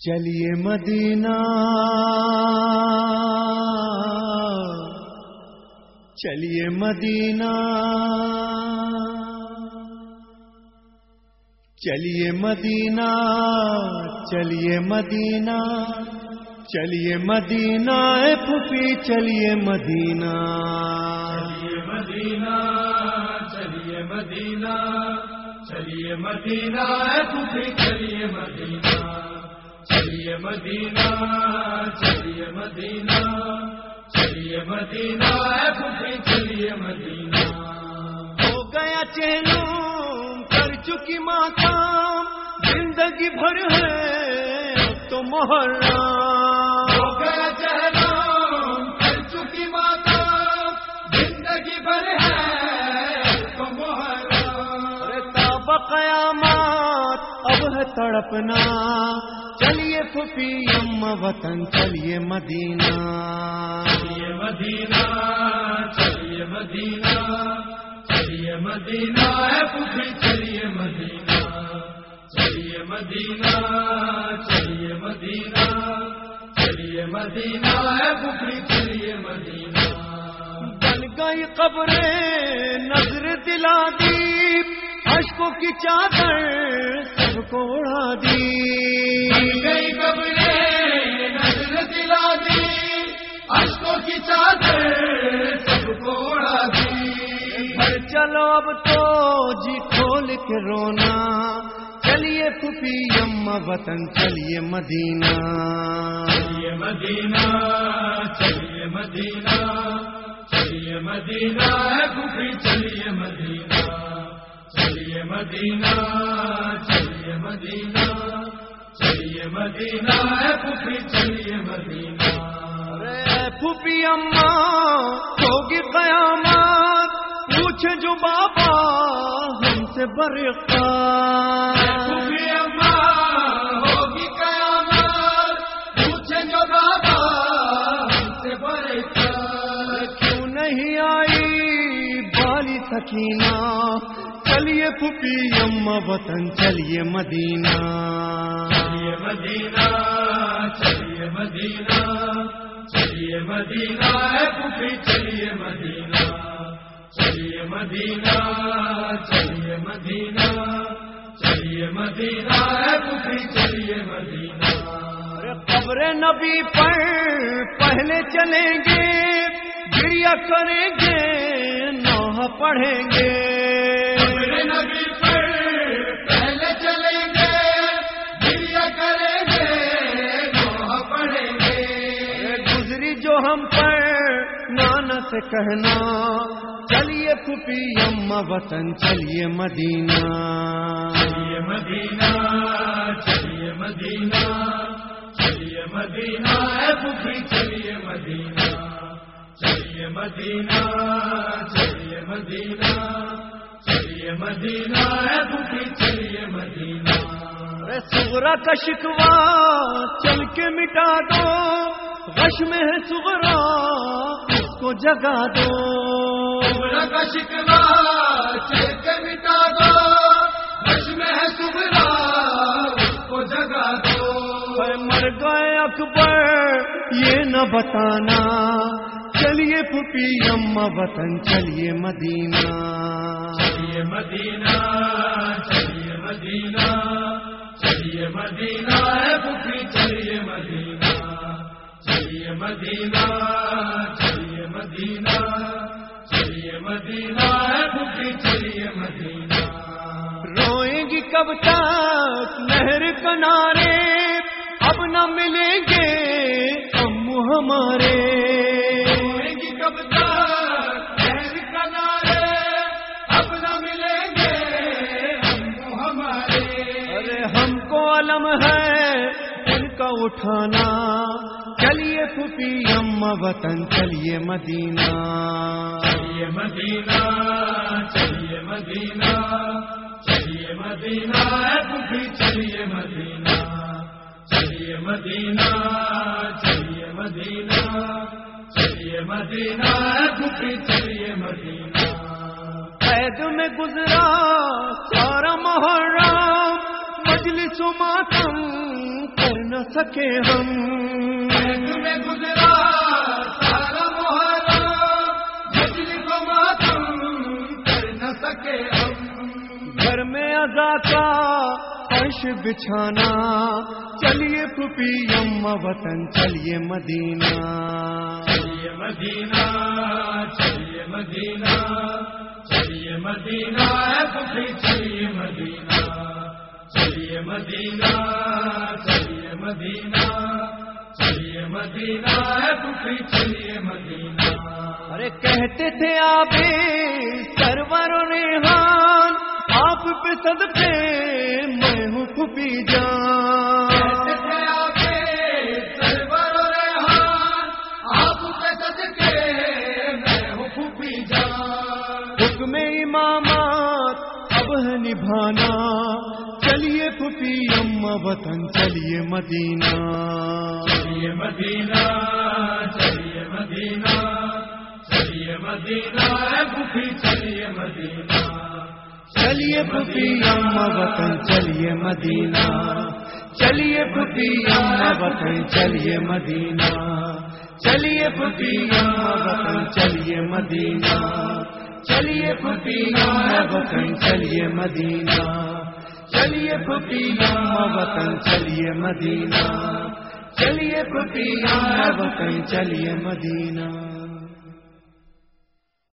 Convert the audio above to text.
چلیے مدینہ چلیے مدینہ چلیے مدینہ چلیے مدینہ چلیے مدینہ اے پھوپھی چلیے مدینہ چلیے مدینہ چلیے مدینہ چلیے مدینہ اے پھوپھی چلیے مدینہ چلیے مدینہ چلیے مدینہ چلیے مدینہ اے پھوپھی چلیے مدینہ ہو گیا چہلم کر چکی ماتم زندگی بھر ہے تو محرم ہو گیا چہلم کر چکی ماتم زندگی بھر ہے تو محرم تاب قیامت اب ہے تڑپنا چلیے پھوپھی ام وطن چلیے مدینہ چلیے مدینہ چلیے مدینہ چلیے مدینہ اے پھوپھی چلیے مدینہ چلیے مدینہ چلیے مدینہ چلیے مدینہ اے پھوپھی چلیے مدینہ بن گئی قبریں نظر دلا دی اشکوں کی چادر سب کو اڑا دی گئی قبریں نظر دلا دی اشکوں کی چادر سب کو اڑا دی گھر چلو اب تو جی کھول کے رونا چلیے پھوپھی ام وطن چلیے مدینہ چلیے مدینہ چلیے مدینہ چلیے مدینہ اے پھوپھی چلیے مدینہ چلیے مدینہ چلیے مدینہ چلیے مدینہ اے پھوپھی چلیے مدینہ اے پھوپھی اماں ہوگی قیامت پوچھے جو بابا ہم سے برقرار پھوپھی اماں ہوگی قیامت پوچھے جو بابا ہم سے برقرار کیوں نہیں آئی بالی سکینہ چلیے پھوپھی ام وطن چلیے مدینہ چلیے مدینہ چلیے مدینہ چلیے مدینہ اے پھوپھی چلیے مدینہ چلیے مدینہ چلیے مدینہ چلیے مدینہ اے پھوپھی چلیے مدینہ قبر نبی پر پہلے چلیں گے گریا کریں گے نوح پڑھیں گے نبی پر پہلے چلیں گے گریا کریں گے نوح پڑھیں گے گزری جو ہم پر نانا سے کہنا چلیے پھوپھی ام وطن چلیے مدینہ چلیے مدینہ چلیے مدینہ چلیے مدینہ اے پھوپھی چلیے مدینہ چلیے مدینہ چلیے مدینہ چلیے مدینہ اے پھوپھی چلیے مدینہ صغرا کا شکوا چل کے مٹا دو غش میں ہے صغرا اس کو جگا دو صغرا کا شکوا چل کے مٹا دو غش میں ہے صغرا اس کو جگا دو مر گئے اکبر یہ نہ بتانا چلیے پھوپھی ام وطن چلیے مدینہ چلیے مدینہ چلیے مدینہ چلیے مدینہ اے پھوپھی چلیے مدینہ چلیے مدینہ چلیے مدینہ چلیے مدینہ اے پھوپھی چلیے مدینہ روئیں گی کب تک نہر کنارے اب نہ ملیں گے امو ہمارے روئیں گی کب تک نہر کنارے اب نہ ملیں گے امو ہمارے ارے ہم کو علم ہے ان کا اٹھانا چلیے پھوپھی ام وطن چلیے مدینہ چلیے مدینہ چلیے مدینہ چلیے مدینہ اے پھوپھی چلیے مدینہ چلیے مدینہ چلیے مدینہ چلیے مدینہ اے پھوپھی چلیے مدینہ قید میں گزرا سارا محرم مجلس و ماتم کر نہ سکے ہم، میں گزرا سارا محرم، مجلس و ماتم کر نہ سکے ہم، گھر میں اذا کا فرش بچھانا، چلیے پھوپھی اماں وطن چلیے مدینہ، چلیے مدینہ، چلیے مدینہ، چلیے مدینہ، اے پھوپھی چلیے مدینہ، چلیے مدینہ، چلیے مدینہ، چلیے مدینہ، اے پھوپھی چلیے مدینہ۔ ارے کہتے تھے آپ سرور و ریحان، آپ پہ صدقے میں ہوں پھوپھی جان، کہتے تھے آپ سرور و ریحان، آپ پہ صدقے میں ہوں پھوپھی جان، حکم امامات اب ہے نبھانا، چلیے پھوپھی اماں وطن چلیے مدینہ، چلیے مدینہ، چلیے مدینہ، چلیے مدینہ، اے پھوپھی چلیے مدینہ، چلیے پھوپھی اماں وطن چلیے مدینہ، چلیے پھوپھی اماں وطن چلیے مدینہ، چلیے پھوپھی اماں وطن چلیے مدینہ، چلیے پھوپھی اماں وطن چلیے مدینہ، چلیے پھوپھی اماں وطن چلیے مدینہ، چلیے پھوپھی اماں وطن چلیے مدینہ۔